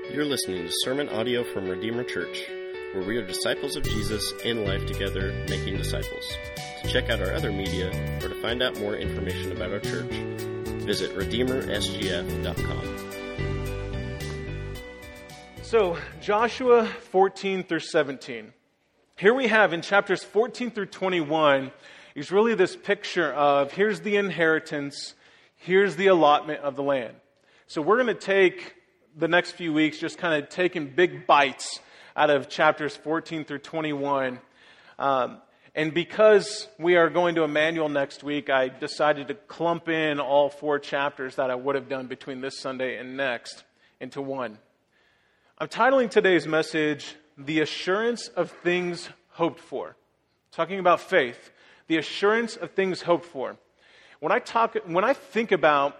You're listening to sermon audio from Redeemer Church, where we are disciples of Jesus in life together, making disciples. To check out our other media or to find out more information about our church, visit redeemersgf.com. So, Joshua 14 through 17. Here we have in chapters 14 through 21 is really this picture of here's the inheritance, here's the allotment of the land. So we're going to take the next few weeks just kind of taking big bites out of chapters 14 through 21. And because we are going to Emmanuel next week, I decided to clump in all 4 chapters that I would have done between this Sunday and next into one. I'm titling today's message, The Assurance of Things Hoped For. Talking about faith, the assurance of things hoped for. When I think about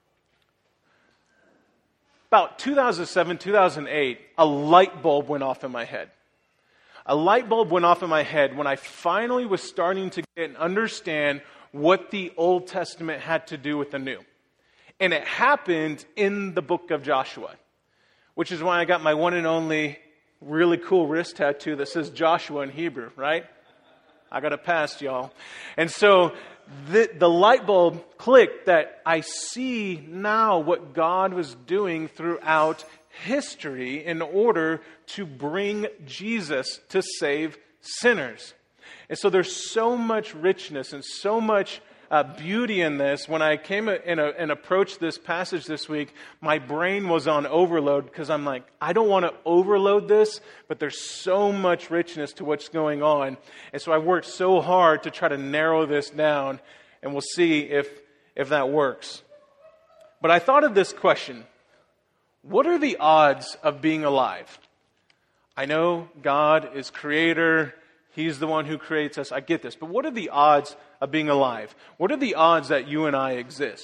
2007, 2008, a light bulb went off in my head. A light bulb went off in my head when I finally was starting to get and understand what the Old Testament had to do with the New. And it happened in the book of Joshua, which is why I got my one and only really cool wrist tattoo that says Joshua in Hebrew, right? I got a pass, y'all. And so the light bulb clicked that I see now what God was doing throughout history in order to bring Jesus to save sinners. And so there's so much richness and so much beauty in this. When I came and approached this passage this week, my brain was on overload because I'm like, I don't want to overload this, but there's so much richness to what's going on. And so I worked so hard to try to narrow this down, and we'll see if that works. But I thought of this question: what are the odds of being alive? I know God is creator. He's the one who creates us. I get this. But what are the odds of being alive? What are the odds that you and I exist?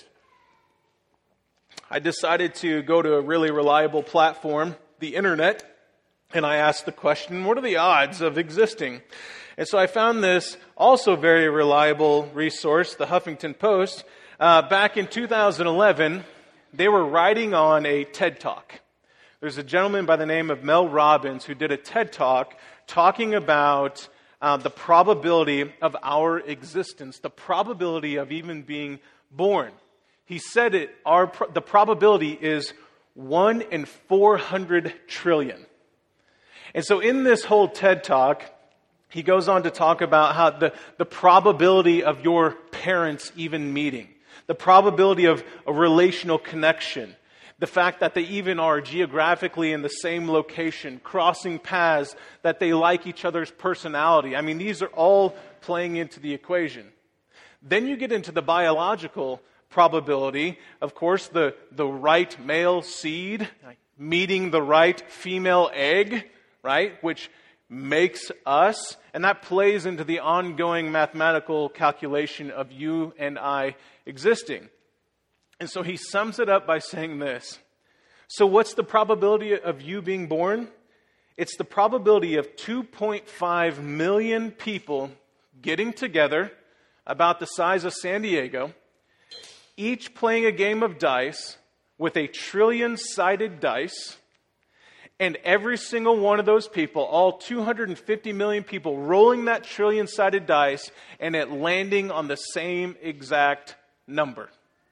I decided to go to a really reliable platform, the internet, and I asked the question, what are the odds of existing? And so I found this also very reliable resource, the Huffington Post. Back in 2011, they were writing on a TED Talk. There's a gentleman by the name of Mel Robbins who did a TED Talk talking about the probability of our existence, the probability of even being born. He said the probability is 1 in 400 trillion. And so in this whole TED Talk, he goes on to talk about how the probability of your parents even meeting, the probability of a relational connection, the fact that they even are geographically in the same location, crossing paths, that they like each other's personality. I mean, these are all playing into the equation. Then you get into the biological probability. Of course, the right male seed meeting the right female egg, right, which makes us. And that plays into the ongoing mathematical calculation of you and I existing. And so he sums it up by saying this. So what's the probability of you being born? It's the probability of 2.5 million people getting together about the size of San Diego, each playing a game of dice with a trillion-sided dice, and every single one of those people, all 250 million people, rolling that trillion-sided dice and it landing on the same exact number.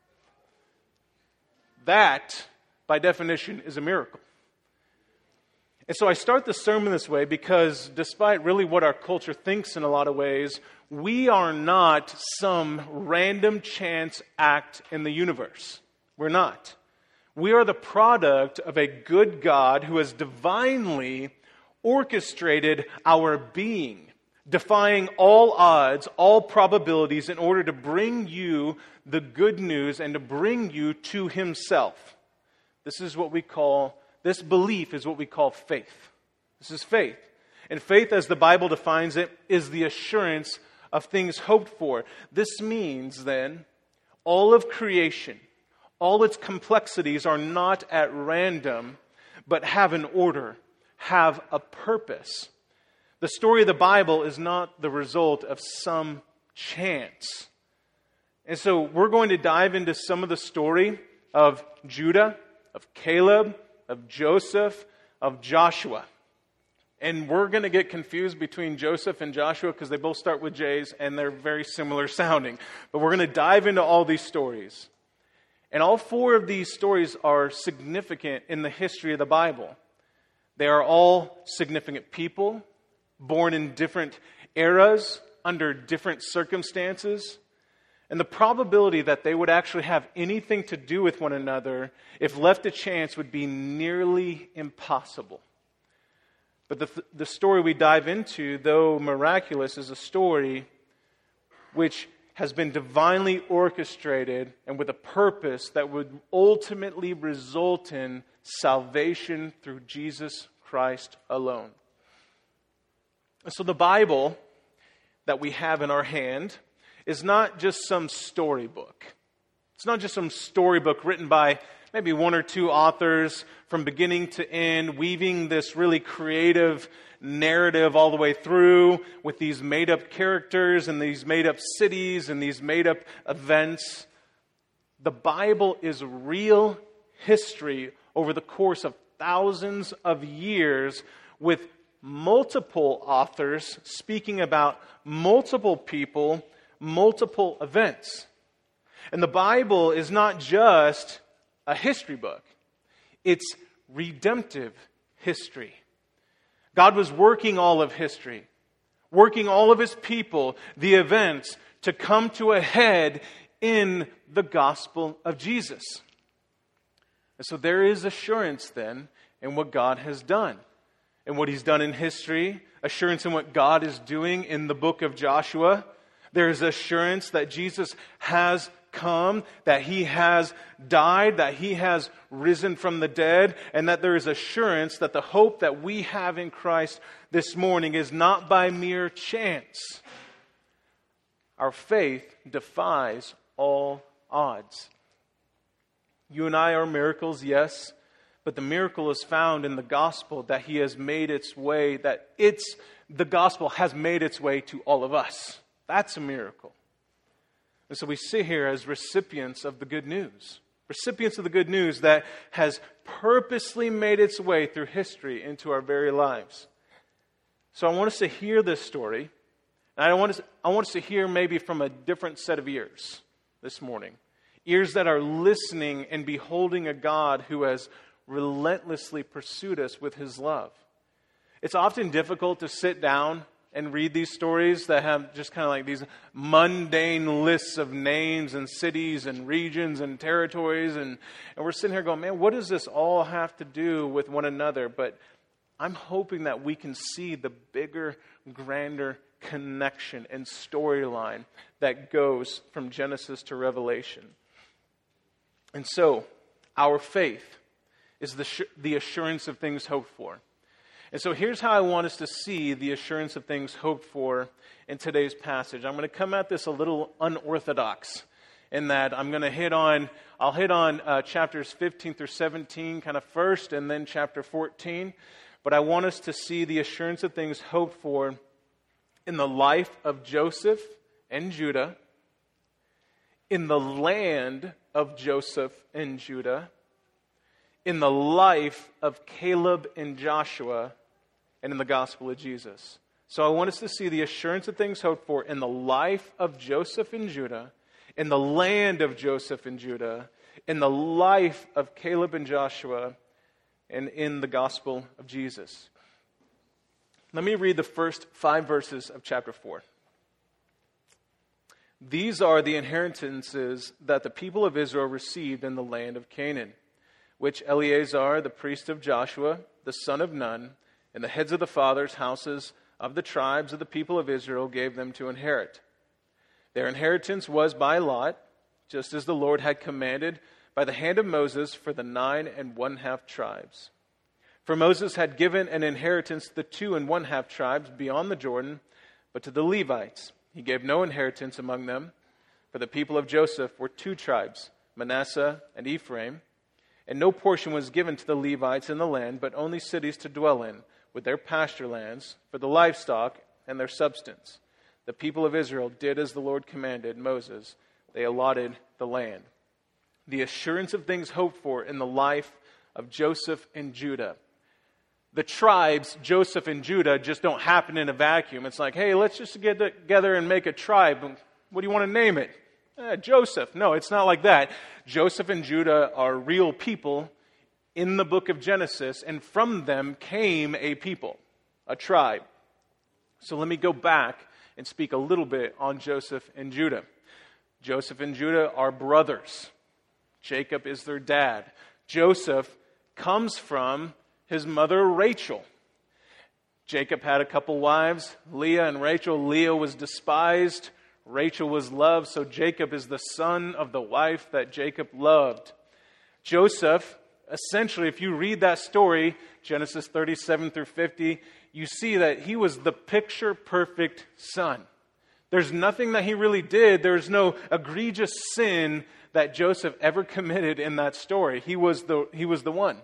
That, by definition, is a miracle. And so I start the sermon this way because despite really what our culture thinks in a lot of ways, we are not some random chance act in the universe. We're not. We are the product of a good God who has divinely orchestrated our being, defying all odds, all probabilities, in order to bring you the good news and to bring you to Himself. This belief is what we call faith. This is faith. And faith, as the Bible defines it, is the assurance of things hoped for. This means, then, all of creation, all its complexities are not at random, but have an order, have a purpose. The story of the Bible is not the result of some chance. And so we're going to dive into some of the story of Judah, of Caleb, of Joseph, of Joshua. And we're going to get confused between Joseph and Joshua because they both start with J's and they're very similar sounding. But we're going to dive into all these stories. And all four of these stories are significant in the history of the Bible. They are all significant people, born in different eras, under different circumstances. And the probability that they would actually have anything to do with one another, if left to chance, would be nearly impossible. But the story we dive into, though miraculous, is a story which has been divinely orchestrated and with a purpose that would ultimately result in salvation through Jesus Christ alone. And so the Bible that we have in our hand is not just some storybook. It's not just some storybook written by maybe one or two authors from beginning to end, weaving this really creative narrative all the way through with these made-up characters and these made-up cities and these made-up events. The Bible is real history over the course of thousands of years with multiple authors speaking about multiple people, multiple events. And the Bible is not just a history book. It's redemptive history. God was working all of history, working all of His people, the events, to come to a head in the gospel of Jesus. And so there is assurance then in what God has done, and what He's done in history, assurance in what God is doing in the book of Joshua. There is assurance that Jesus has come, that He has died, that He has risen from the dead, and that there is assurance that the hope that we have in Christ this morning is not by mere chance. Our faith defies all odds. You and I are miracles, yes, but the miracle is found in the gospel that He has made its way, the gospel has made its way to all of us. That's a miracle. And so we sit here as recipients of the good news. Recipients of the good news that has purposely made its way through history into our very lives. So I want us to hear this story. And I want us to hear maybe from a different set of ears this morning. Ears that are listening and beholding a God who has relentlessly pursued us with His love. It's often difficult to sit down and read these stories that have just kind of like these mundane lists of names and cities and regions and territories. And we're sitting here going, man, what does this all have to do with one another? But I'm hoping that we can see the bigger, grander connection and storyline that goes from Genesis to Revelation. And so, our faith is the assurance of things hoped for. And so here's how I want us to see the assurance of things hoped for in today's passage. I'm going to come at this a little unorthodox in that I'll hit on chapters 15 through 17 kind of first and then chapter 14. But I want us to see the assurance of things hoped for in the life of Joseph and Judah, in the land of Joseph and Judah, in the life of Caleb and Joshua, and in the gospel of Jesus. So I want us to see the assurance of things hoped for in the life of Joseph and Judah, in the land of Joseph and Judah, in the life of Caleb and Joshua, and in the gospel of Jesus. Let me read the first 5 verses of chapter 4. These are the inheritances that the people of Israel received in the land of Canaan, which Eleazar, the priest of Joshua, the son of Nun, and the heads of the fathers' houses of the tribes of the people of Israel gave them to inherit. Their inheritance was by lot, just as the Lord had commanded by the hand of Moses for the 9 1/2 tribes. For Moses had given an inheritance to the 2 1/2 tribes beyond the Jordan, but to the Levites He gave no inheritance among them. For the people of Joseph were 2 tribes, Manasseh and Ephraim, and no portion was given to the Levites in the land, but only cities to dwell in, with their pasture lands, for the livestock and their substance. The people of Israel did as the Lord commanded Moses. They allotted the land. The assurance of things hoped for in the life of Joseph and Judah. The tribes, Joseph and Judah, just don't happen in a vacuum. It's like, hey, let's just get together and make a tribe. What do you want to name it? Joseph. No, it's not like that. Joseph and Judah are real people in the book of Genesis, and from them came a people, a tribe. So let me go back and speak a little bit on Joseph and Judah. Joseph and Judah are brothers. Jacob is their dad. Joseph comes from his mother Rachel. Jacob had a couple wives, Leah and Rachel. Leah was despised. Rachel was loved. So Jacob is the son of the wife that Jacob loved. Joseph, essentially, if you read that story, Genesis 37 through 50, you see that he was the picture-perfect son. There's nothing that he really did. There's no egregious sin that Joseph ever committed in that story. He was the one.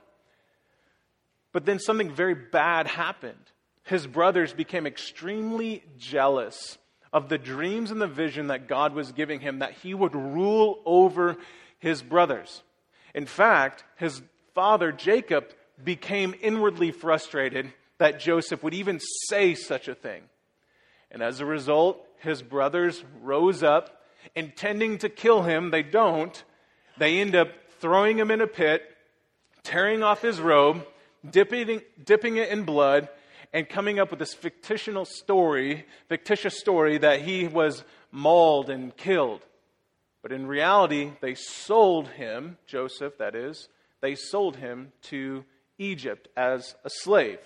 But then something very bad happened. His brothers became extremely jealous of the dreams and the vision that God was giving him, that he would rule over his brothers. In fact, his father Jacob became inwardly frustrated that Joseph would even say such a thing. And as a result, his brothers rose up, intending to kill him. They don't. They end up throwing him in a pit, tearing off his robe, dipping it in blood, and coming up with this fictitious story that he was mauled and killed. But in reality, they sold him, Joseph that is, they sold him to Egypt as a slave.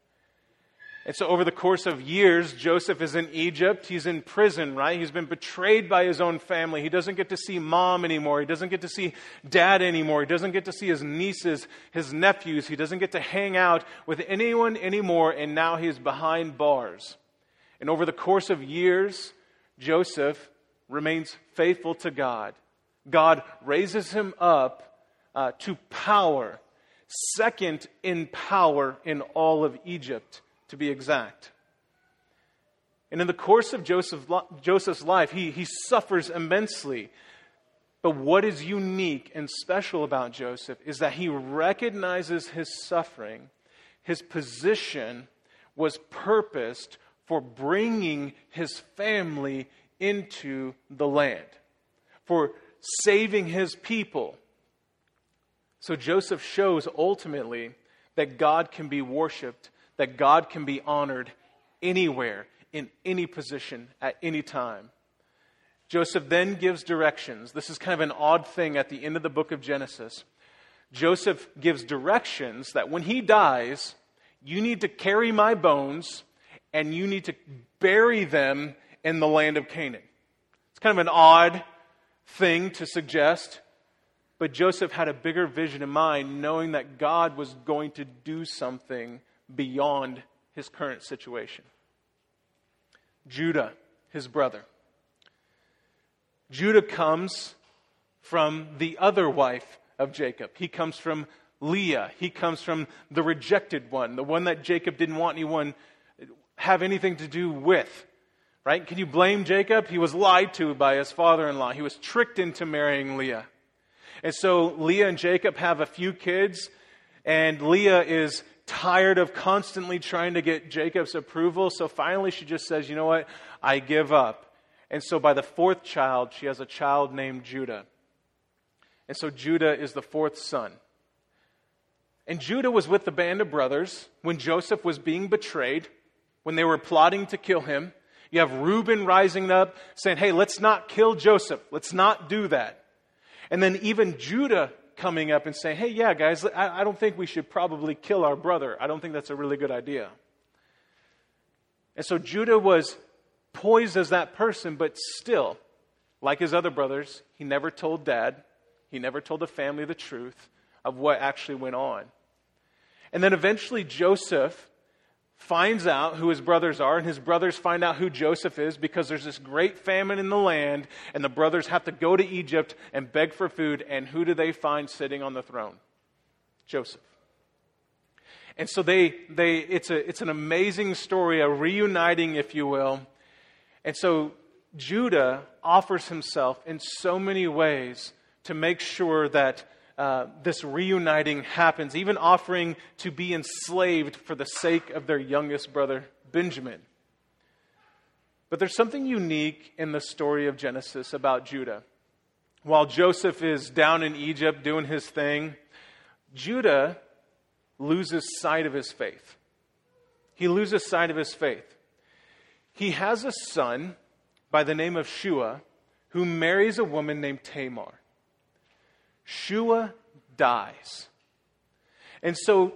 And so over the course of years, Joseph is in Egypt. He's in prison, right? He's been betrayed by his own family. He doesn't get to see mom anymore. He doesn't get to see dad anymore. He doesn't get to see his nieces, his nephews. He doesn't get to hang out with anyone anymore. And now he's behind bars. And over the course of years, Joseph remains faithful to God. God raises him up to power, second in power in all of Egypt, to be exact. And in the course of Joseph's life, he suffers immensely. But what is unique and special about Joseph is that he recognizes his suffering. His position was purposed for bringing his family into the land, for saving his people. So Joseph shows ultimately that God can be worshipped, that God can be honored anywhere, in any position, at any time. Joseph then gives directions. This is kind of an odd thing at the end of the book of Genesis. Joseph gives directions that when he dies, you need to carry my bones and you need to bury them in the land of Canaan. It's kind of an odd thing to suggest, but Joseph had a bigger vision in mind, knowing that God was going to do something beyond his current situation. Judah, his brother. Judah comes from the other wife of Jacob. He comes from Leah. He comes from the rejected one, the one that Jacob didn't want anyone have anything to do with. Right? Can you blame Jacob? He was lied to by his father-in-law. He was tricked into marrying Leah. And so Leah and Jacob have a few kids, and Leah is tired of constantly trying to get Jacob's approval. So finally she just says, you know what? I give up. And so by the fourth child, she has a child named Judah. And so Judah is the fourth son. And Judah was with the band of brothers when Joseph was being betrayed, when they were plotting to kill him. You have Reuben rising up saying, hey, let's not kill Joseph. Let's not do that. And then even Judah coming up and saying, hey, yeah, guys, I don't think we should probably kill our brother. I don't think that's a really good idea. And so Judah was poised as that person, but still, like his other brothers, he never told dad. He never told the family the truth of what actually went on. And then eventually Joseph finds out who his brothers are, and his brothers find out who Joseph is because there's this great famine in the land, and the brothers have to go to Egypt and beg for food, and who do they find sitting on the throne? Joseph. And so it's an amazing story, a reuniting, if you will. And so Judah offers himself in so many ways to make sure that this reuniting happens, even offering to be enslaved for the sake of their youngest brother, Benjamin. But there's something unique in the story of Genesis about Judah. While Joseph is down in Egypt doing his thing, Judah loses sight of his faith. He loses sight of his faith. He has a son by the name of Shua who marries a woman named Tamar. Shua dies. And so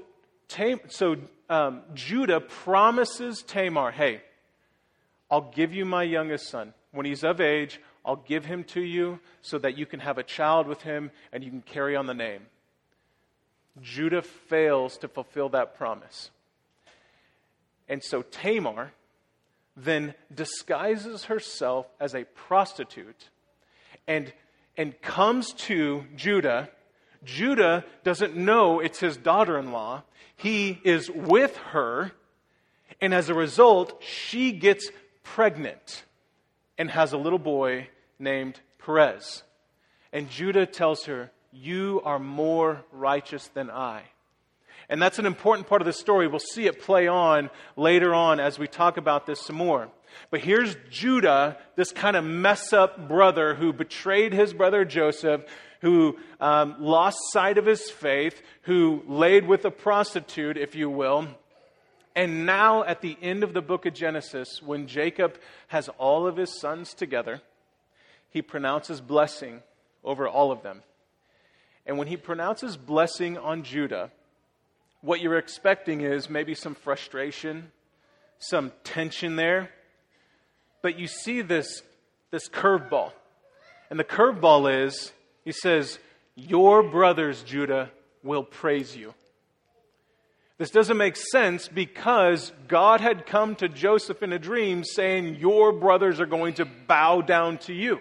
Judah promises Tamar, hey, I'll give you my youngest son. When he's of age, I'll give him to you so that you can have a child with him and you can carry on the name. Judah fails to fulfill that promise. And so Tamar then disguises herself as a prostitute and comes to Judah. Judah doesn't know it's his daughter-in-law. He is with her, and as a result, she gets pregnant and has a little boy named Perez. And Judah tells her, you are more righteous than I. And that's an important part of the story. We'll see it play on later on as we talk about this some more. But here's Judah, this kind of mess-up brother who betrayed his brother Joseph, who lost sight of his faith, who laid with a prostitute, if you will. And now at the end of the book of Genesis, when Jacob has all of his sons together, he pronounces blessing over all of them. And when he pronounces blessing on Judah, what you're expecting is maybe some frustration, some tension there. But you see this curveball. And the curveball is, he says, your brothers, Judah, will praise you. This doesn't make sense because God had come to Joseph in a dream saying, your brothers are going to bow down to you.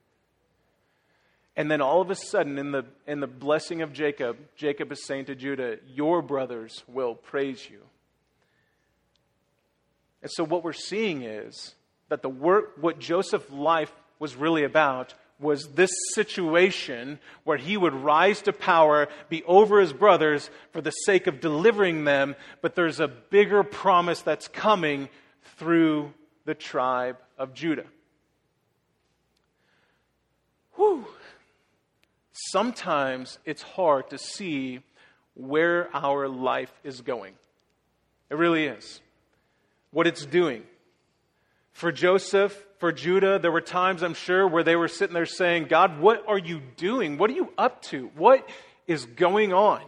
And then all of a sudden, in the blessing of Jacob, Jacob is saying to Judah, your brothers will praise you. And so what we're seeing is that what Joseph's life was really about was this situation where he would rise to power, be over his brothers for the sake of delivering them, but there's a bigger promise that's coming through the tribe of Judah. Whew. Sometimes it's hard to see where our life is going. It really is. What it's doing. For Joseph, for Judah, there were times, I'm sure, where they were sitting there saying, God, what are you doing? What are you up to? What is going on?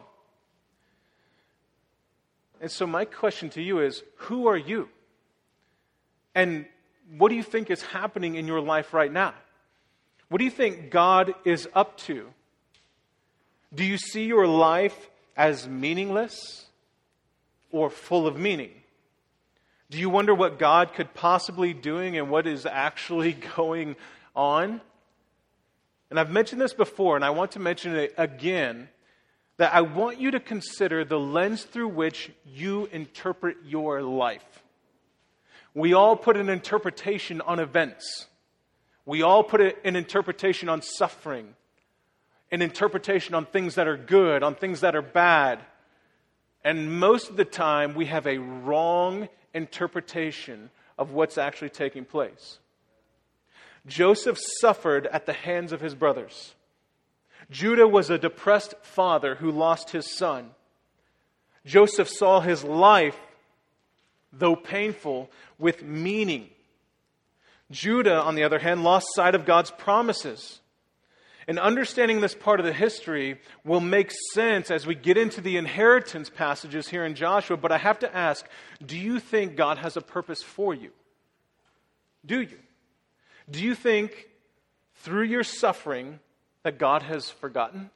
And so my question to you is, who are you? And what do you think is happening in your life right now? What do you think God is up to? Do you see your life as meaningless or full of meaning? Do you wonder what God could possibly be doing and what is actually going on? And I've mentioned this before, and I want to mention it again, that I want you to consider the lens through which you interpret your life. We all put an interpretation on events. We all put an interpretation on suffering, an interpretation on things that are good, on things that are bad. And most of the time, we have a wrong interpretation of what's actually taking place. Joseph suffered at the hands of his brothers. Judah was a depressed father who lost his son. Joseph saw his life, though painful, with meaning. Judah, on the other hand, lost sight of God's promises. And understanding this part of the history will make sense as we get into the inheritance passages here in Joshua. But I have to ask, do you think God has a purpose for you? Do you? Do you think through your suffering that God has forgotten?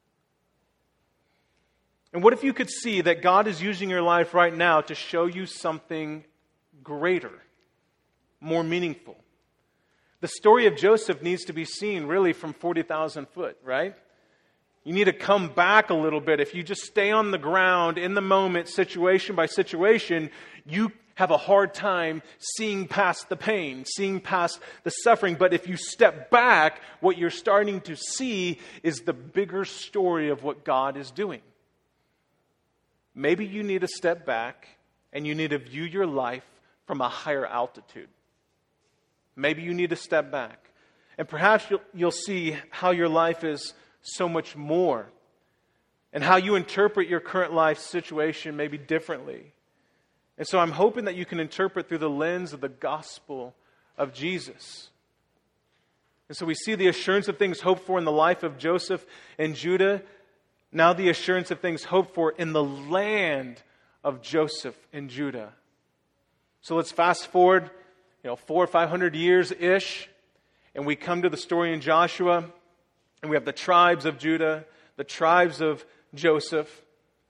And what if you could see that God is using your life right now to show you something greater, more meaningful? The story of Joseph needs to be seen really from 40,000 foot, right? You need to come back a little bit. If you just stay on the ground in the moment, situation by situation, you have a hard time seeing past the pain, seeing past the suffering. But if you step back, what you're starting to see is the bigger story of what God is doing. Maybe you need to step back and you need to view your life from a higher altitude. Maybe you need to step back. And perhaps you'll see how your life is so much more. And how you interpret your current life situation maybe differently. And so I'm hoping that you can interpret through the lens of the gospel of Jesus. And so we see the assurance of things hoped for in the life of Joseph and Judah. Now the assurance of things hoped for in the land of Joseph and Judah. So let's fast forward, 400 or 500 years-ish. And we come to the story in Joshua. And we have the tribes of Judah, the tribes of Joseph.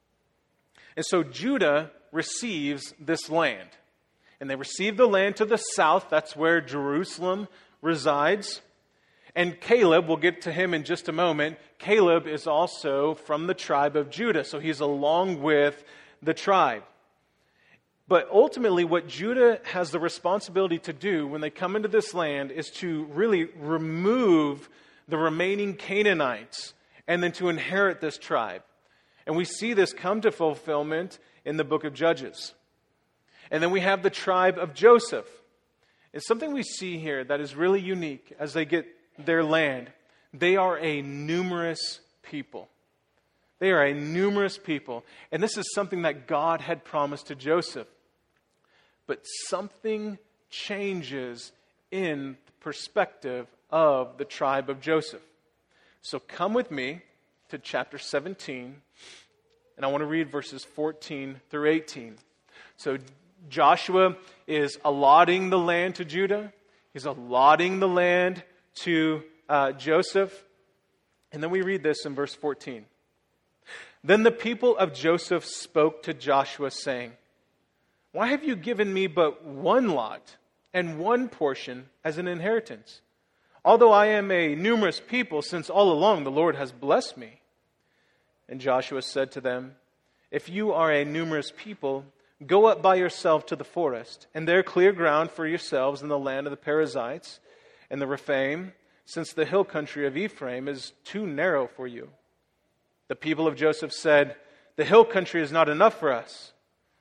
And so Judah receives this land. And they receive the land to the south. That's where Jerusalem resides. And Caleb, we'll get to him in just a moment. Caleb is also from the tribe of Judah. So he's along with the tribe. But ultimately, what Judah has the responsibility to do when they come into this land is to really remove the remaining Canaanites and then to inherit this tribe. And we see this come to fulfillment in the book of Judges. And then we have the tribe of Joseph. It's something we see here that is really unique as they get their land. They are a numerous people. They are a numerous people. And this is something that God had promised to Joseph. But something changes in the perspective of the tribe of Joseph. So come with me to chapter 17, and I want to read verses 14 through 18. So Joshua is allotting the land to Judah. He's allotting the land to Joseph. And then we read this in verse 14. Then the people of Joseph spoke to Joshua, saying, "Why have you given me but one lot and one portion as an inheritance? Although I am a numerous people, since all along the Lord has blessed me." And Joshua said to them, "If you are a numerous people, go up by yourself to the forest, and there clear ground for yourselves in the land of the Perizzites and the Rephaim, since the hill country of Ephraim is too narrow for you." The people of Joseph said, "The hill country is not enough for us.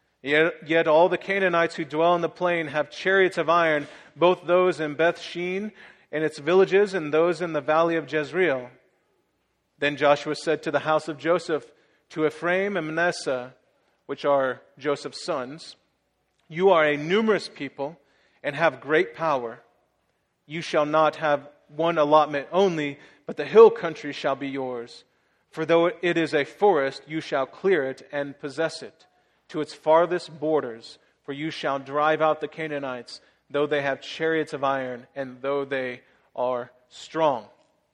Yet all the Canaanites who dwell in the plain have chariots of iron, both those in Beth Shean and its villages, and those in the valley of Jezreel." Then Joshua said to the house of Joseph, to Ephraim and Manasseh, which are Joseph's sons, "You are a numerous people and have great power. You shall not have one allotment only, but the hill country shall be yours. For though it is a forest, you shall clear it and possess it to its farthest borders, for you shall drive out the Canaanites, though they have chariots of iron, and though they are strong."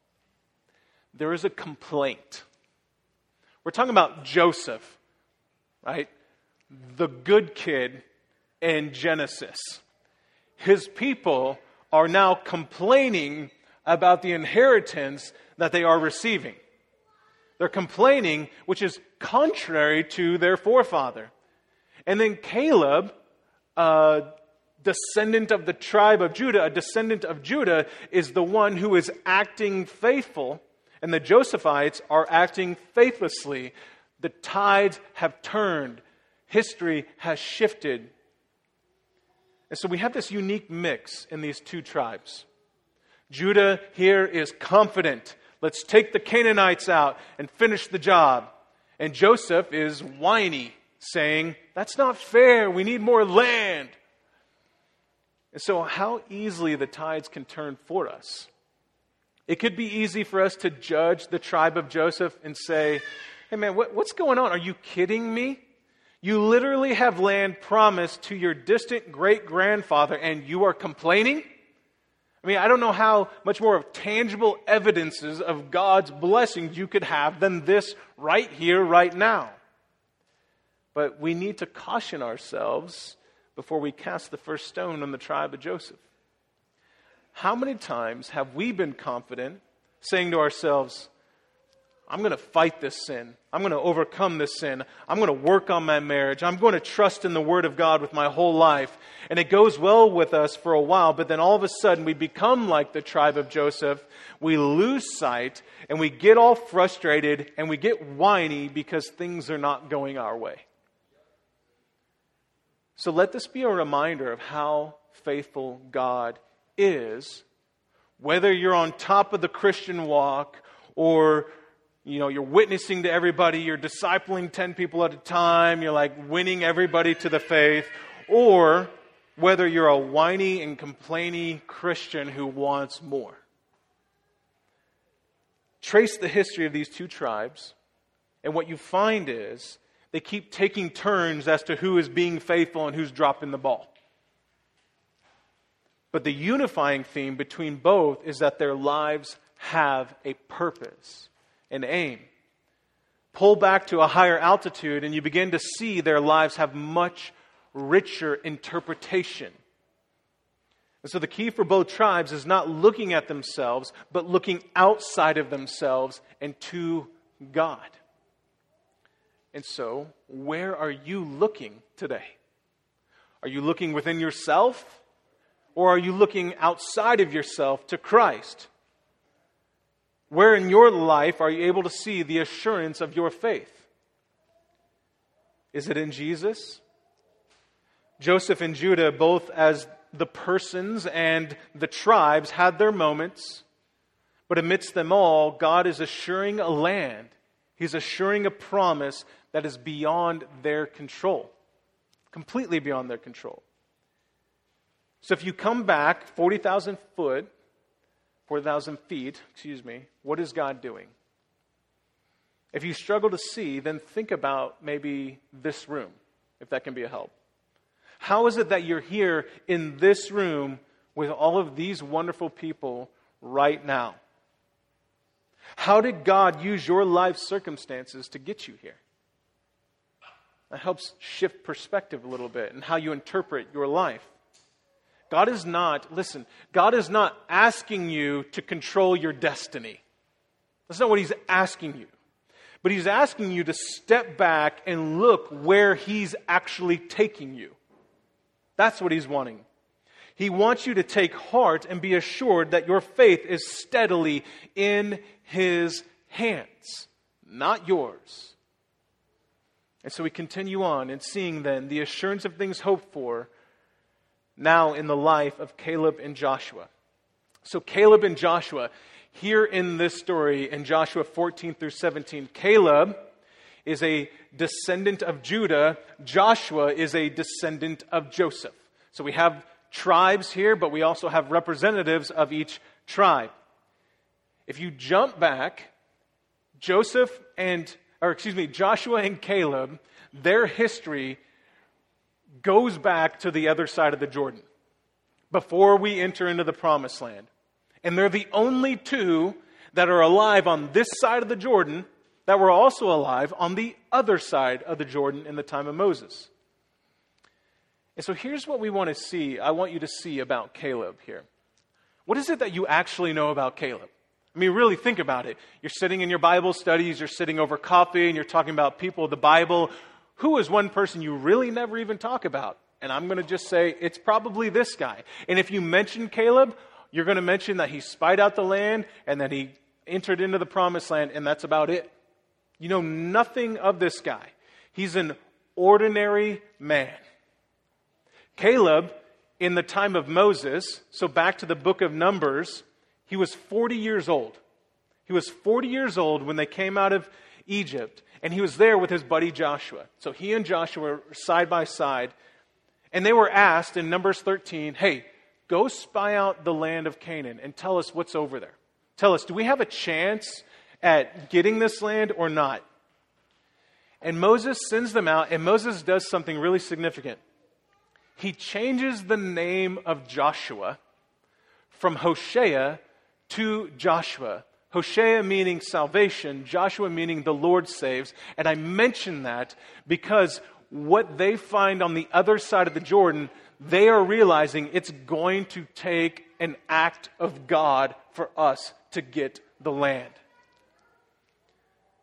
There is a complaint. We're talking about Joseph, right? The good kid in Genesis. His people are now complaining about the inheritance that they are receiving. They're complaining, which is contrary to their forefather. And then Caleb, a descendant of the tribe of Judah, a descendant of Judah, is the one who is acting faithful, and the Josephites are acting faithlessly. The tides have turned. History has shifted. And so we have this unique mix in these two tribes. Judah here is confident. Let's take the Canaanites out and finish the job. And Joseph is whiny, saying, "That's not fair. We need more land." And so how easily the tides can turn for us. It could be easy for us to judge the tribe of Joseph and say, "Hey man, what's going on? Are you kidding me? You literally have land promised to your distant great-grandfather and you are complaining?" I mean, I don't know how much more of tangible evidences of God's blessings you could have than this right here, right now. But we need to caution ourselves before we cast the first stone on the tribe of Joseph. How many times have we been confident, saying to ourselves, I'm going to fight this sin. I'm going to overcome this sin. I'm going to work on my marriage. I'm going to trust in the Word of God with my whole life. And it goes well with us for a while, but then all of a sudden we become like the tribe of Joseph. We lose sight and we get all frustrated and we get whiny because things are not going our way. So let this be a reminder of how faithful God is, whether you're on top of the Christian walk or you're witnessing to everybody, you're discipling 10 people at a time, you're like winning everybody to the faith, or whether you're a whiny and complaining Christian who wants more. Trace the history of these two tribes, and what you find is they keep taking turns as to who is being faithful and who's dropping the ball. But the unifying theme between both is that their lives have a purpose. An aim. Pull back to a higher altitude and you begin to see their lives have much richer interpretation. And so the key for both tribes is not looking at themselves, but looking outside of themselves and to God. And so, where are you looking today? Are you looking within yourself? Or are you looking outside of yourself to Christ? Where in your life are you able to see the assurance of your faith? Is it in Jesus? Joseph and Judah, both as the persons and the tribes, had their moments. But amidst them all, God is assuring a land. He's assuring a promise that is beyond their control. Completely beyond their control. So if you come back 40,000 feet, what is God doing? If you struggle to see, then think about maybe this room, if that can be a help. How is it that you're here in this room with all of these wonderful people right now? How did God use your life circumstances to get you here? That helps shift perspective a little bit and how you interpret your life. God is not asking you to control your destiny. That's not what He's asking you. But He's asking you to step back and look where He's actually taking you. That's what He's wanting. He wants you to take heart and be assured that your faith is steadily in His hands, not yours. And so we continue on in seeing then the assurance of things hoped for now in the life of Caleb and Joshua. So Caleb and Joshua, here in this story in Joshua 14 through 17, Caleb is a descendant of Judah. Joshua is a descendant of Joseph. So we have tribes here, but we also have representatives of each tribe. If you jump back, Joshua and Caleb, their history goes back to the other side of the Jordan before we enter into the Promised Land. And they're the only two that are alive on this side of the Jordan that were also alive on the other side of the Jordan in the time of Moses. And so here's what we want to see. I want you to see about Caleb here. What is it that you actually know about Caleb? I mean, really think about it. You're sitting in your Bible studies, you're sitting over coffee, and you're talking about people of the Bible. Who is one person you really never even talk about? And I'm going to just say, it's probably this guy. And if you mention Caleb, you're going to mention that he spied out the land and that he entered into the Promised Land, and that's about it. You know nothing of this guy. He's an ordinary man. Caleb, in the time of Moses, so back to the book of Numbers, he was 40 years old. He was 40 years old when they came out of Egypt, and he was there with his buddy Joshua. So he and Joshua were side by side, and they were asked in Numbers 13, hey, go spy out the land of Canaan and tell us what's over there. Tell us, do we have a chance at getting this land or not? And Moses sends them out, and Moses does something really significant. He changes the name of Joshua from Hoshea to Joshua. Hoshea meaning salvation, Joshua meaning the Lord saves. And I mention that because what they find on the other side of the Jordan, they are realizing it's going to take an act of God for us to get the land.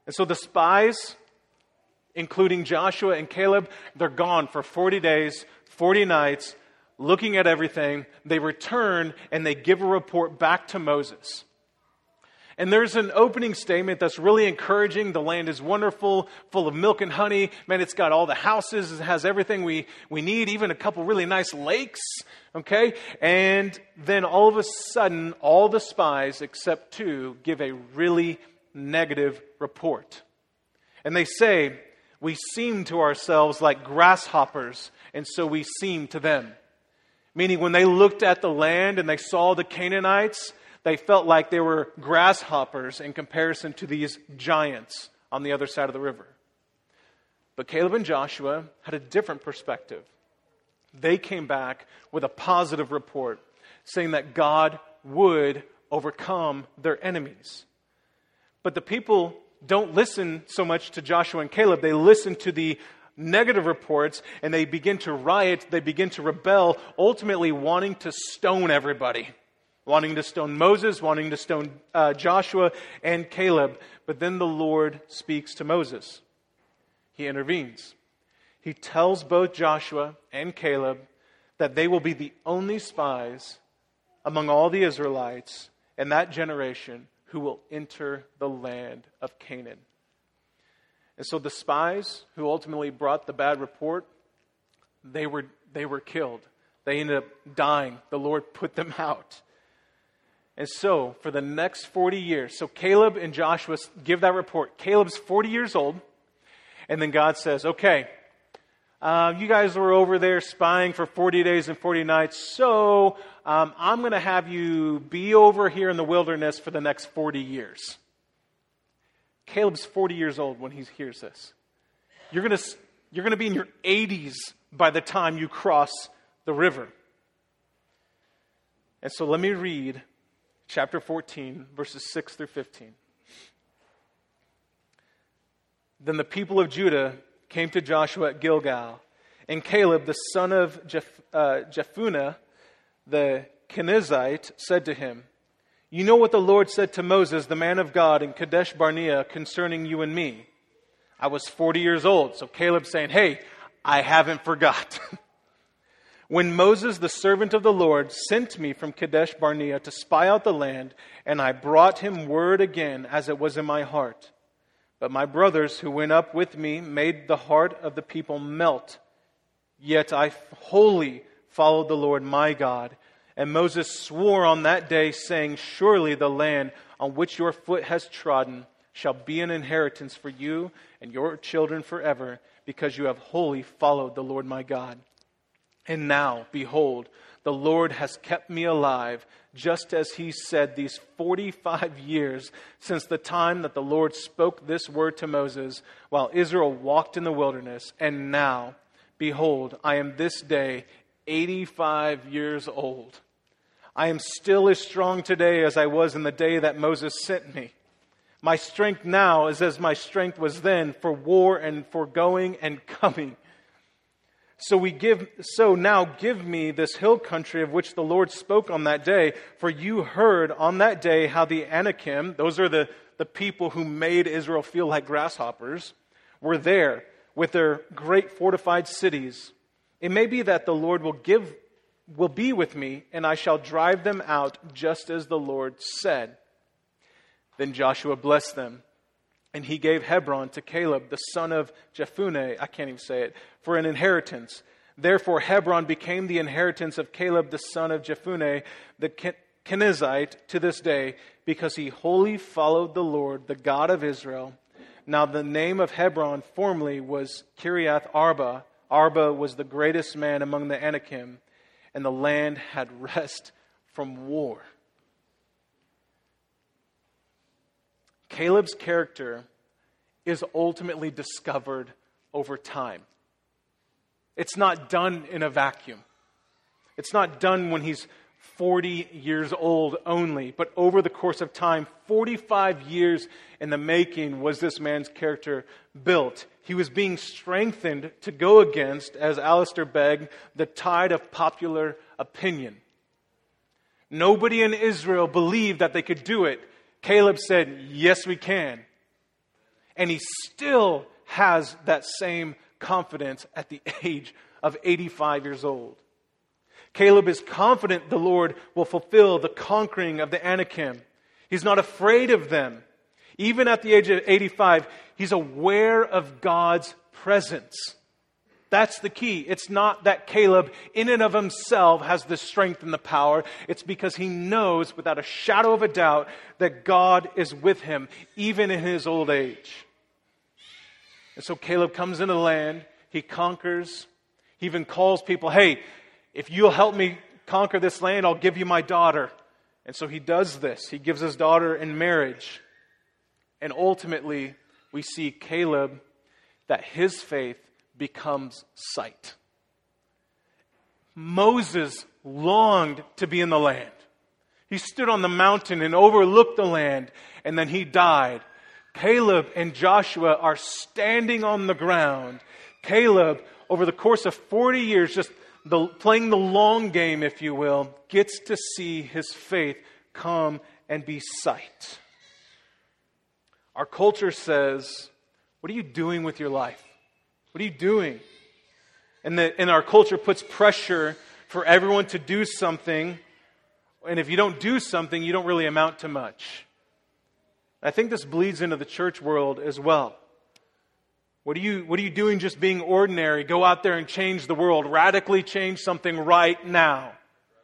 And so the spies, including Joshua and Caleb, they're gone for 40 days, 40 nights, looking at everything. They return and they give a report back to Moses. And there's an opening statement that's really encouraging. The land is wonderful, full of milk and honey. Man, it's got all the houses. It has everything we need, even a couple really nice lakes. Okay? And then all of a sudden, all the spies, except 2, give a really negative report. And they say, we seem to ourselves like grasshoppers, and so we seem to them. Meaning when they looked at the land and they saw the Canaanites, they felt like they were grasshoppers in comparison to these giants on the other side of the river. But Caleb and Joshua had a different perspective. They came back with a positive report, saying that God would overcome their enemies. But the people don't listen so much to Joshua and Caleb. They listen to the negative reports, and they begin to riot, they begin to rebel, ultimately wanting to stone everybody. Wanting to stone Moses, wanting to stone Joshua and Caleb. But then the Lord speaks to Moses. He intervenes. He tells both Joshua and Caleb that they will be the only spies among all the Israelites in that generation who will enter the land of Canaan. And so the spies who ultimately brought the bad report, they were killed. They ended up dying. The Lord put them out. And so, for the next 40 years, so Caleb and Joshua give that report. Caleb's 40 years old, and then God says, okay, you guys were over there spying for 40 days and 40 nights, so I'm going to have you be over here in the wilderness for the next 40 years. Caleb's 40 years old when he hears this. You're going to be in your 80s by the time you cross the river. And so let me read chapter 14, verses 6 through 15. Then the people of Judah came to Joshua at Gilgal, and Caleb, the son of Jephunneh, the Kenizzite, said to him, you know what the Lord said to Moses, the man of God, in Kadesh Barnea concerning you and me. I was 40 years old. So Caleb's saying, hey, I haven't forgot. When Moses, the servant of the Lord, sent me from Kadesh Barnea to spy out the land, and I brought him word again as it was in my heart. But my brothers who went up with me made the heart of the people melt. Yet I wholly followed the Lord my God. And Moses swore on that day, saying, surely the land on which your foot has trodden shall be an inheritance for you and your children forever, because you have wholly followed the Lord my God. And now, behold, the Lord has kept me alive, just as he said, these 45 years since the time that the Lord spoke this word to Moses while Israel walked in the wilderness. And now, behold, I am this day 85 years old. I am still as strong today as I was in the day that Moses sent me. My strength now is as my strength was then for war and for going and coming. So now give me this hill country of which the Lord spoke on that day, for you heard on that day how the Anakim, those are the people who made Israel feel like grasshoppers, were there with their great fortified cities. It may be that the Lord will be with me, and I shall drive them out just as the Lord said. Then Joshua blessed them. And he gave Hebron to Caleb, the son of Jephunneh, I can't even say it, for an inheritance. Therefore Hebron became the inheritance of Caleb, the son of Jephunneh, the Kenizzite, to this day, because he wholly followed the Lord, the God of Israel. Now the name of Hebron formerly was Kiriath Arba. Arba was the greatest man among the Anakim, and the land had rest from war. Caleb's character is ultimately discovered over time. It's not done in a vacuum. It's not done when he's 40 years old only, but over the course of time, 45 years in the making was this man's character built. He was being strengthened to go against, as Alistair begged, the tide of popular opinion. Nobody in Israel believed that they could do it. Caleb said, yes, we can. And he still has that same confidence at the age of 85 years old. Caleb is confident the Lord will fulfill the conquering of the Anakim. He's not afraid of them. Even at the age of 85, he's aware of God's presence. That's the key. It's not that Caleb in and of himself has the strength and the power. It's because he knows without a shadow of a doubt that God is with him, even in his old age. And so Caleb comes into the land. He conquers. He even calls people, hey, if you'll help me conquer this land, I'll give you my daughter. And so he does this. He gives his daughter in marriage. And ultimately, we see Caleb, that his faith becomes sight. Moses longed to be in the land. He stood on the mountain and overlooked the land, and then he died. Caleb and Joshua are standing on the ground. Caleb, over the course of 40 years, just playing the long game, if you will, gets to see his faith come and be sight. Our culture says, what are you doing with your life? What are you doing? And our culture puts pressure for everyone to do something. And if you don't do something, you don't really amount to much. I think this bleeds into the church world as well. What are you doing just being ordinary? Go out there and change the world. Radically change something right now.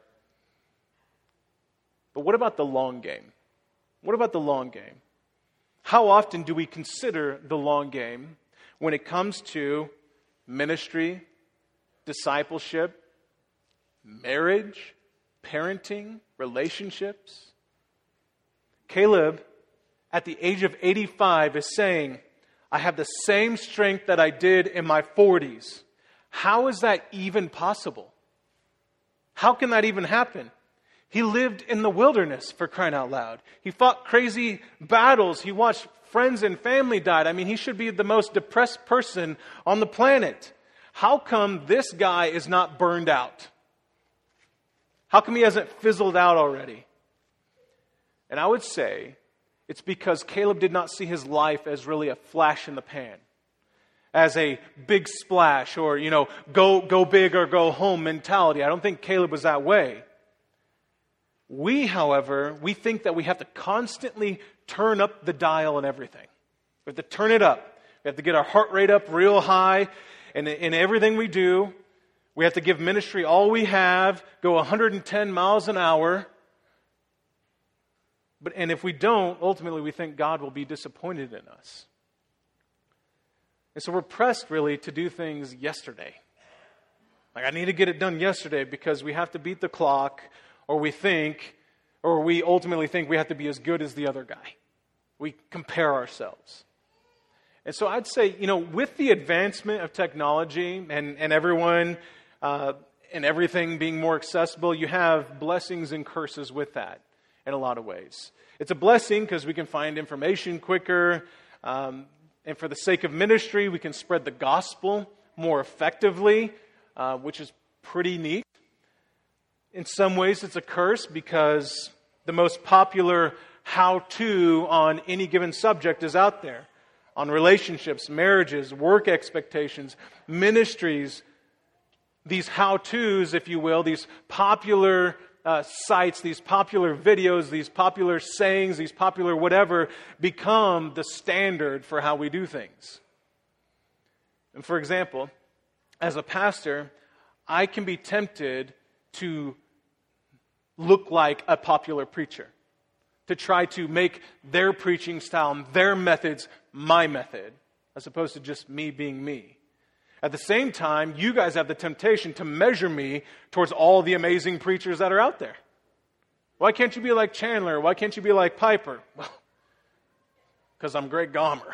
But what about the long game? What about the long game? How often do we consider the long game when it comes to ministry, discipleship, marriage, parenting, relationships? Caleb, at the age of 85, is saying, I have the same strength that I did in my 40s. How is that even possible? How can that even happen? He lived in the wilderness, for crying out loud. He fought crazy battles. He watched friends and family die. I mean, he should be the most depressed person on the planet. How come this guy is not burned out? How come he hasn't fizzled out already? And I would say it's because Caleb did not see his life as really a flash in the pan, as a big splash or, go big or go home mentality. I don't think Caleb was that way. We, however, we think that we have to constantly turn up the dial and everything. We have to turn it up. We have to get our heart rate up real high. And in everything we do, we have to give ministry all we have, go 110 miles an hour. And if we don't, ultimately we think God will be disappointed in us. And so we're pressed really to do things yesterday. Like, I need to get it done yesterday because we have to beat the clock, or we ultimately think we have to be as good as the other guy. We compare ourselves. And so I'd say, with the advancement of technology and everyone and everything being more accessible, you have blessings and curses with that in a lot of ways. It's a blessing because we can find information quicker. And for the sake of ministry, we can spread the gospel more effectively, which is pretty neat. In some ways, it's a curse because the most popular how-to on any given subject is out there. On relationships, marriages, work expectations, ministries, these how-tos, if you will, these popular sites, these popular videos, these popular sayings, these popular whatever, become the standard for how we do things. And for example, as a pastor, I can be tempted to look like a popular preacher, to try to make their preaching style, their methods, my method, as opposed to just me being me. At the same time, you guys have the temptation to measure me towards all the amazing preachers that are out there. Why can't you be like Chandler? Why can't you be like Piper? Well, because I'm Greg Gomer.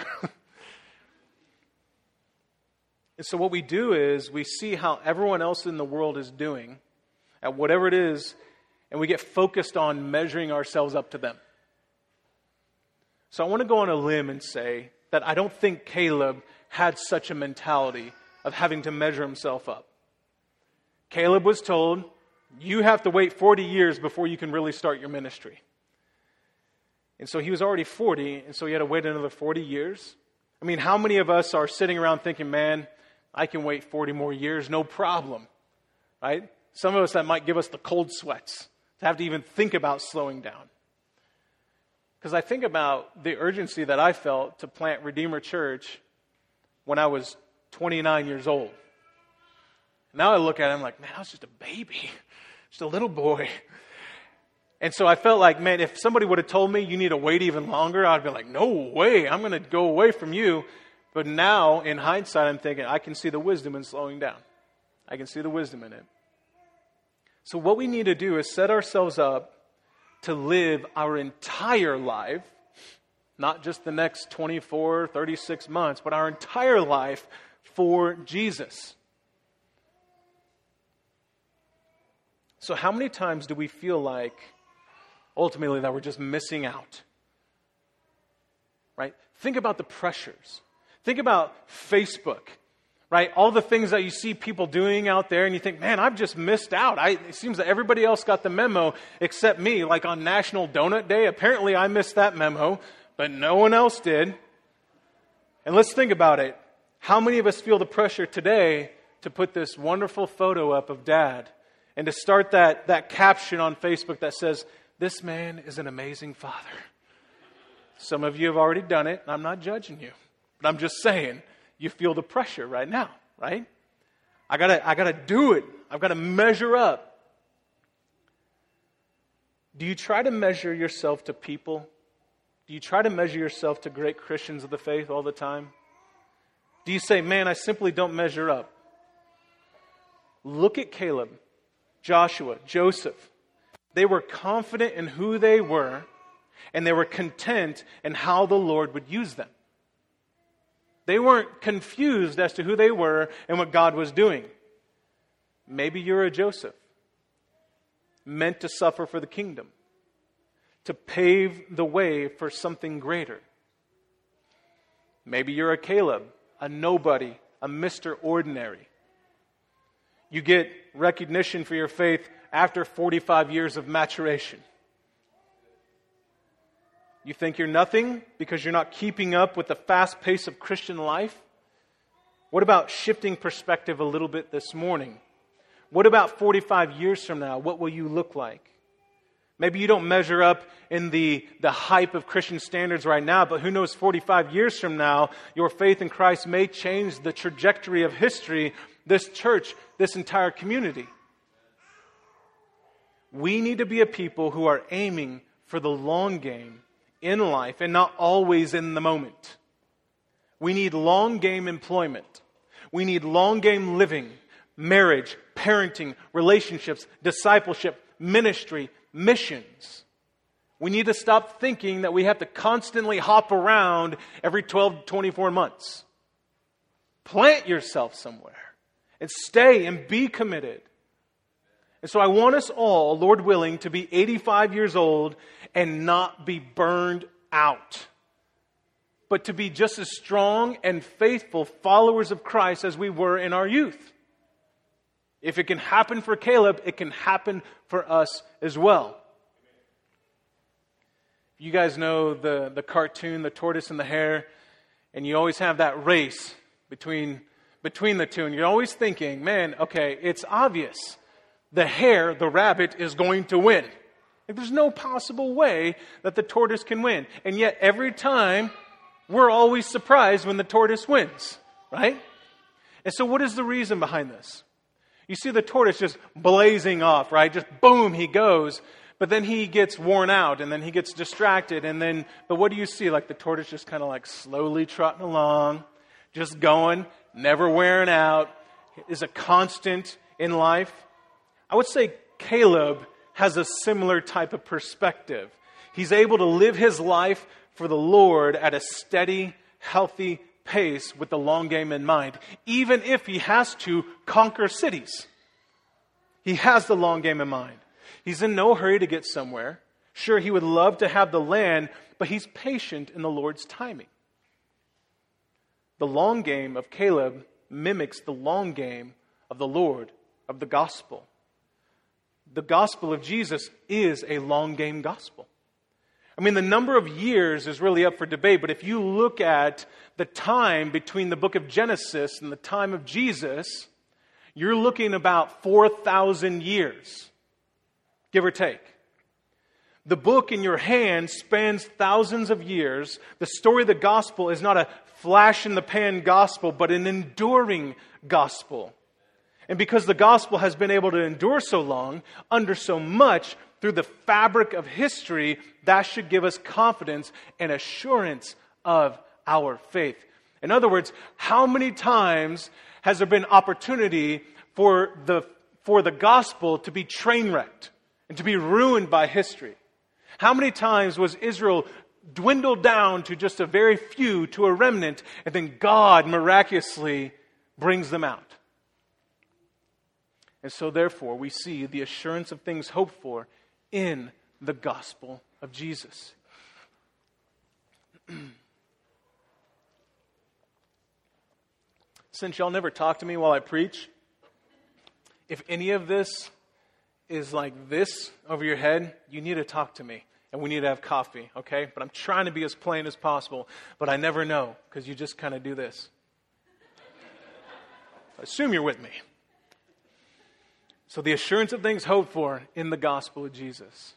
And so what we do is we see how everyone else in the world is doing at whatever it is, and we get focused on measuring ourselves up to them. So I want to go on a limb and say that I don't think Caleb had such a mentality of having to measure himself up. Caleb was told, you have to wait 40 years before you can really start your ministry. And so he was already 40, and so he had to wait another 40 years. I mean, how many of us are sitting around thinking, man, I can wait 40 more years, no problem, right? Some of us, that might give us the cold sweats to have to even think about slowing down. Because I think about the urgency that I felt to plant Redeemer Church when I was 29 years old. Now I look at it, I'm like, man, I was just a baby, just a little boy. And so I felt like, man, if somebody would have told me you need to wait even longer, I'd be like, no way, I'm going to go away from you. But now, in hindsight, I'm thinking, I can see the wisdom in slowing down. I can see the wisdom in it. So what we need to do is set ourselves up to live our entire life, not just the next 24, 36 months, but our entire life for Jesus. So how many times do we feel like, ultimately, that we're just missing out? Right? Think about the pressures. Think about Facebook, right? All the things that you see people doing out there, and you think, man, I've just missed out. It seems that everybody else got the memo except me. Like on National Donut Day, apparently I missed that memo, but no one else did. And let's think about it. How many of us feel the pressure today to put this wonderful photo up of Dad and to start that caption on Facebook that says, this man is an amazing father? Some of you have already done it, and I'm not judging you. But I'm just saying, you feel the pressure right now, right? I gotta do it. I've got to measure up. Do you try to measure yourself to people? Do you try to measure yourself to great Christians of the faith all the time? Do you say, man, I simply don't measure up? Look at Caleb, Joshua, Joseph. They were confident in who they were, and they were content in how the Lord would use them. They weren't confused as to who they were and what God was doing. Maybe you're a Joseph, meant to suffer for the kingdom, to pave the way for something greater. Maybe you're a Caleb, a nobody, a Mr. Ordinary. You get recognition for your faith after 45 years of maturation. You think you're nothing because you're not keeping up with the fast pace of Christian life? What about shifting perspective a little bit this morning? What about 45 years from now? What will you look like? Maybe you don't measure up in the hype of Christian standards right now, but who knows, 45 years from now, your faith in Christ may change the trajectory of history, this church, this entire community. We need to be a people who are aiming for the long game in life and not always in the moment. We need long game employment. We need long game living, marriage, parenting, relationships, discipleship, ministry, missions. We need to stop thinking that we have to constantly hop around every 12 to 24 months. Plant yourself somewhere and stay and be committed. And so I want us all, Lord willing, to be 85 years old and not be burned out, but to be just as strong and faithful followers of Christ as we were in our youth. If it can happen for Caleb, it can happen for us as well. You guys know the cartoon, The Tortoise and the Hare, and you always have that race between the two, and you're always thinking, man, okay, it's obvious. The hare, the rabbit, is going to win. Like, there's no possible way that the tortoise can win. And yet, every time, we're always surprised when the tortoise wins, right? And so what is the reason behind this? You see the tortoise just blazing off, right? Just boom, he goes. But then he gets worn out, and then he gets distracted. But what do you see? Like the tortoise just kind of like slowly trotting along, just going, never wearing out, is a constant in life. I would say Caleb has a similar type of perspective. He's able to live his life for the Lord at a steady, healthy pace with the long game in mind, even if he has to conquer cities. He has the long game in mind. He's in no hurry to get somewhere. Sure, he would love to have the land, but he's patient in the Lord's timing. The long game of Caleb mimics the long game of the Lord, of the gospel. The gospel of Jesus is a long game gospel. I mean, the number of years is really up for debate, but if you look at the time between the book of Genesis and the time of Jesus, you're looking about 4,000 years, give or take. The book in your hand spans thousands of years. The story of the gospel is not a flash-in-the-pan gospel, but an enduring gospel. And because the gospel has been able to endure so long, under so much, through the fabric of history, that should give us confidence and assurance of our faith. In other words, how many times has there been opportunity for the gospel to be train wrecked and to be ruined by history? How many times was Israel dwindled down to just a very few, to a remnant, and then God miraculously brings them out? And so therefore, we see the assurance of things hoped for in the gospel of Jesus. Since y'all never talk to me while I preach, if any of this is like this over your head, you need to talk to me. And we need to have coffee, okay? But I'm trying to be as plain as possible. But I never know, because you just kind of do this. I assume you're with me. So the assurance of things hoped for in the gospel of Jesus.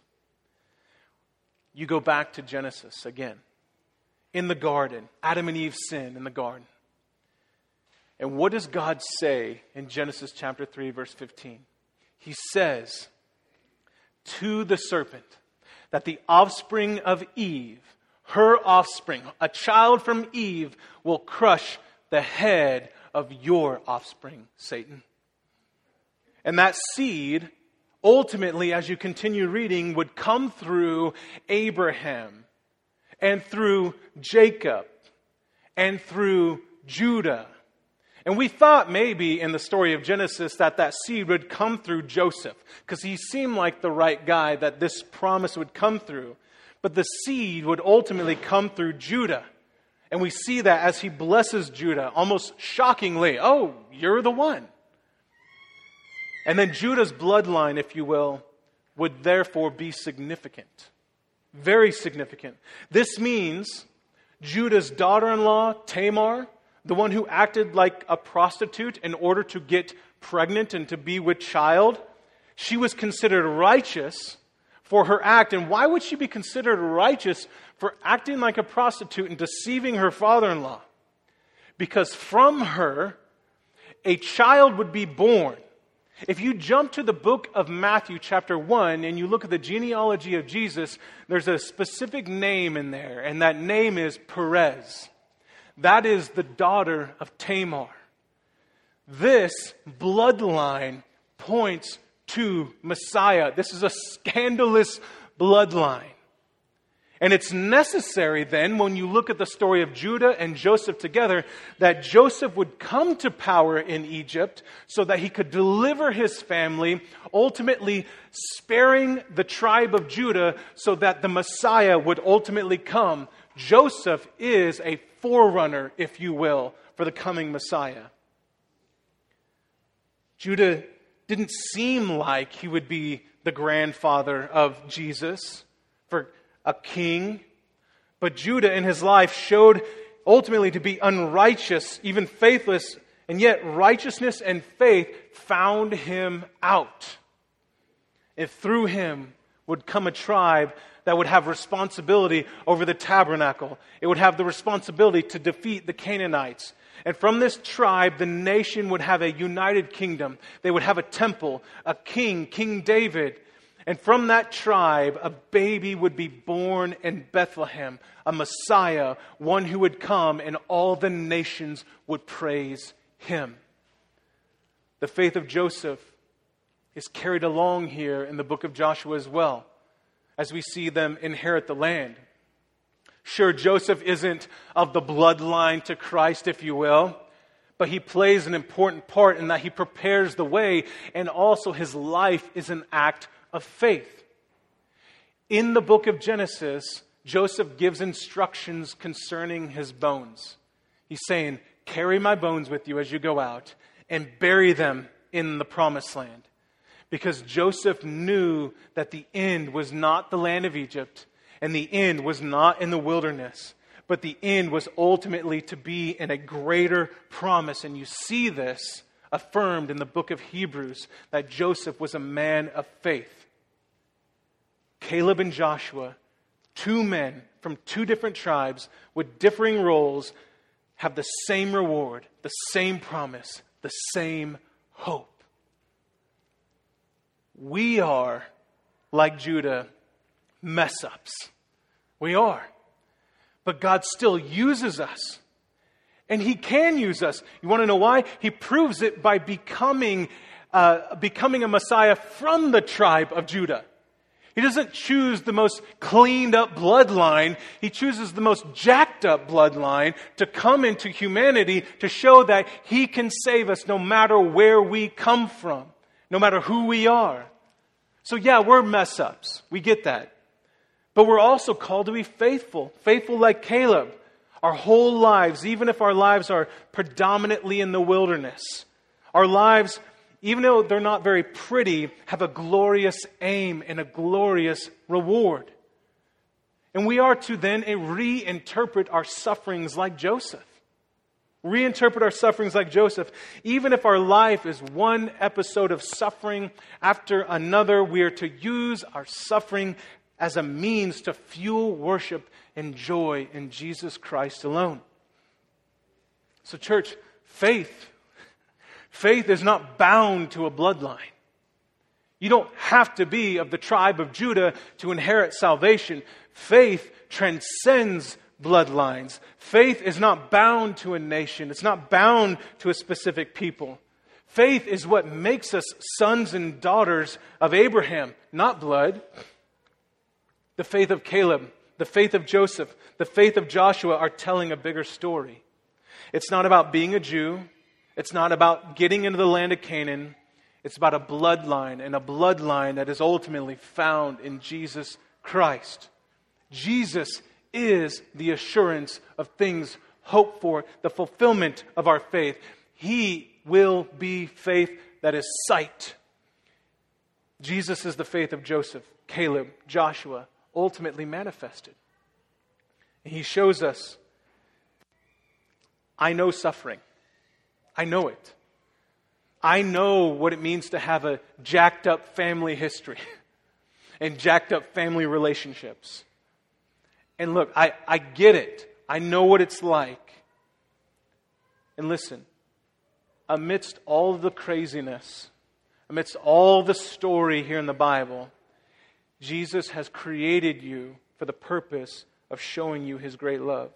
You go back to Genesis again. In the garden, Adam and Eve sin in the garden. And what does God say in Genesis chapter 3, verse 15? He says to the serpent that the offspring of Eve, her offspring, a child from Eve, will crush the head of your offspring, Satan. And that seed, ultimately, as you continue reading, would come through Abraham and through Jacob and through Judah. And we thought maybe in the story of Genesis that seed would come through Joseph, because he seemed like the right guy that this promise would come through. But the seed would ultimately come through Judah. And we see that as he blesses Judah, almost shockingly, oh, you're the one. And then Judah's bloodline, if you will, would therefore be significant. Very significant. This means Judah's daughter-in-law, Tamar, the one who acted like a prostitute in order to get pregnant and to be with child, she was considered righteous for her act. And why would she be considered righteous for acting like a prostitute and deceiving her father-in-law? Because from her, a child would be born. If you jump to the book of Matthew chapter 1 and you look at the genealogy of Jesus, there's a specific name in there, and that name is Perez. That is the daughter of Tamar. This bloodline points to Messiah. This is a scandalous bloodline. And it's necessary then, when you look at the story of Judah and Joseph together, that Joseph would come to power in Egypt so that he could deliver his family, ultimately sparing the tribe of Judah so that the Messiah would ultimately come. Joseph is a forerunner, if you will, for the coming Messiah. Judah didn't seem like he would be the grandfather of Jesus, for a king. But Judah in his life showed ultimately to be unrighteous, even faithless, and yet righteousness and faith found him out. And through him would come a tribe that would have responsibility over the tabernacle. It would have the responsibility to defeat the Canaanites. And from this tribe, the nation would have a united kingdom. They would have a temple, a king, King David. And from that tribe, a baby would be born in Bethlehem, a Messiah, one who would come and all the nations would praise him. The faith of Joseph is carried along here in the book of Joshua as well, as we see them inherit the land. Sure, Joseph isn't of the bloodline to Christ, if you will, but he plays an important part in that he prepares the way, and also his life is an act of faith. In the book of Genesis, Joseph gives instructions concerning his bones. He's saying, carry my bones with you as you go out and bury them in the promised land. Because Joseph knew that the end was not the land of Egypt. And the end was not in the wilderness, but the end was ultimately to be in a greater promise. And you see this affirmed in the book of Hebrews, that Joseph was a man of faith. Caleb and Joshua, two men from two different tribes with differing roles, have the same reward, the same promise, the same hope. We are, like Judah, mess-ups. We are. But God still uses us. And He can use us. You want to know why? He proves it by becoming a Messiah from the tribe of Judah. He doesn't choose the most cleaned up bloodline. He chooses the most jacked up bloodline to come into humanity to show that He can save us no matter where we come from, no matter who we are. So yeah, we're mess ups. We get that. But we're also called to be faithful. Faithful like Caleb. Our whole lives, even if our lives are predominantly in the wilderness. Our lives, even though they're not very pretty, have a glorious aim and a glorious reward. And we are to then reinterpret our sufferings like Joseph. Reinterpret our sufferings like Joseph. Even if our life is one episode of suffering after another, we are to use our suffering as a means to fuel worship and joy in Jesus Christ alone. So church, faith is not bound to a bloodline. You don't have to be of the tribe of Judah to inherit salvation. Faith transcends bloodlines. Faith is not bound to a nation. It's not bound to a specific people. Faith is what makes us sons and daughters of Abraham, not blood. The faith of Caleb, the faith of Joseph, the faith of Joshua are telling a bigger story. It's not about being a Jew. It's not about getting into the land of Canaan. It's about a bloodline, and a bloodline that is ultimately found in Jesus Christ. Jesus is the assurance of things hoped for, the fulfillment of our faith. He will be faith that is sight. Jesus is the faith of Joseph, Caleb, Joshua, ultimately manifested. He shows us, I know suffering. I know it. I know what it means to have a jacked up family history and jacked up family relationships. And look, I get it. I know what it's like. And listen, amidst all of the craziness, amidst all the story here in the Bible, Jesus has created you for the purpose of showing you His great love.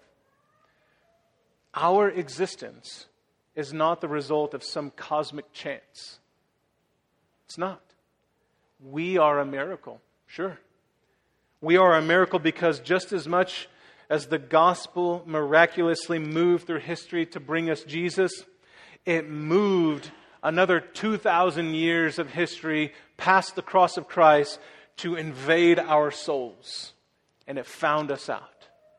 Our existence is not the result of some cosmic chance. It's not. We are a miracle, sure. We are a miracle because just as much as the gospel miraculously moved through history to bring us Jesus, it moved another 2,000 years of history past the cross of Christ to invade our souls. And it found us out.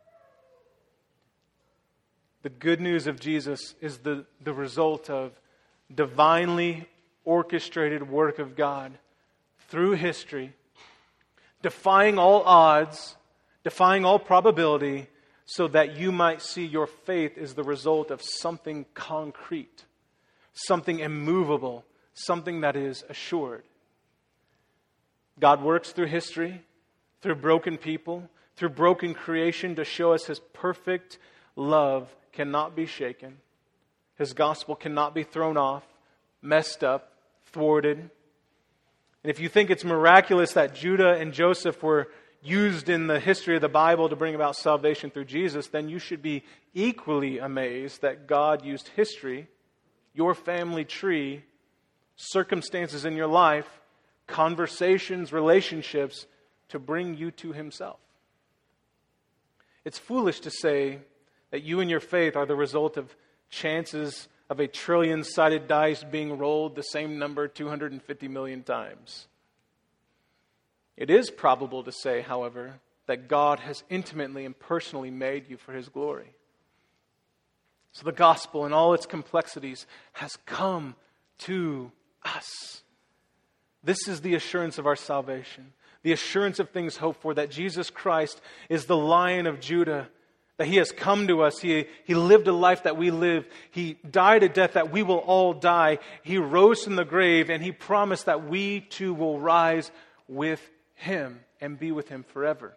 The good news of Jesus is the result of divinely orchestrated work of God through history, defying all odds, defying all probability, so that you might see your faith is the result of something concrete, something immovable, something that is assured. God works through history, through broken people, through broken creation to show us His perfect love cannot be shaken. His gospel cannot be thrown off, messed up, thwarted. And if you think it's miraculous that Judah and Joseph were used in the history of the Bible to bring about salvation through Jesus, then you should be equally amazed that God used history, your family tree, circumstances in your life, conversations, relationships, to bring you to Himself. It's foolish to say that you and your faith are the result of chances of a trillion-sided dice being rolled the same number 250 million times. It is probable to say, however, that God has intimately and personally made you for His glory. So the gospel in all its complexities has come to us. This is the assurance of our salvation. the assurance of things hoped for, that Jesus Christ is the Lion of Judah, that He has come to us. He lived a life that we live. He died a death that we will all die. He rose from the grave, and He promised that we too will rise with Him and be with Him forever.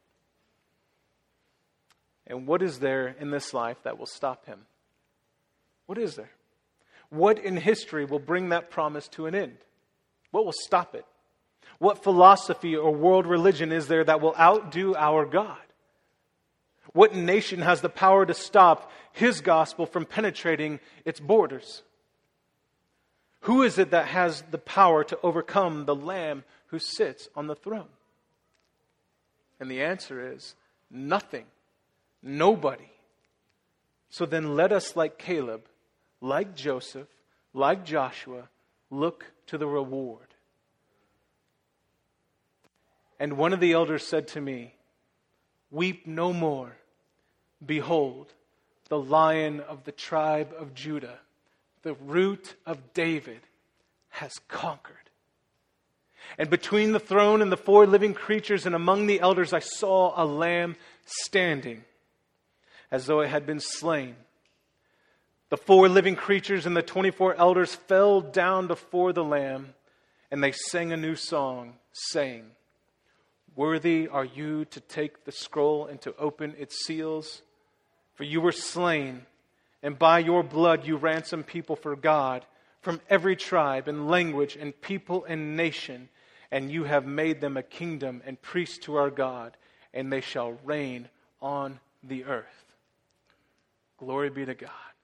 And what is there in this life that will stop Him? What is there? What in history will bring that promise to an end? What will stop it? What philosophy or world religion is there that will outdo our God? What nation has the power to stop His gospel from penetrating its borders? Who is it that has the power to overcome the Lamb who sits on the throne? And the answer is nothing. Nobody. So then let us, like Caleb, like Joseph, like Joshua, look to the reward. And one of the elders said to me, "Weep no more. Behold, the Lion of the tribe of Judah, the Root of David, has conquered." And between the throne and the 4 living creatures and among the elders, I saw a lamb standing, as though it had been slain. The 4 living creatures and the 24 elders fell down before the Lamb, and they sang a new song, saying, "Worthy are you to take the scroll and to open its seals. For you were slain, and by your blood you ransomed people for God from every tribe and language and people and nation, and you have made them a kingdom and priests to our God, and they shall reign on the earth." Glory be to God.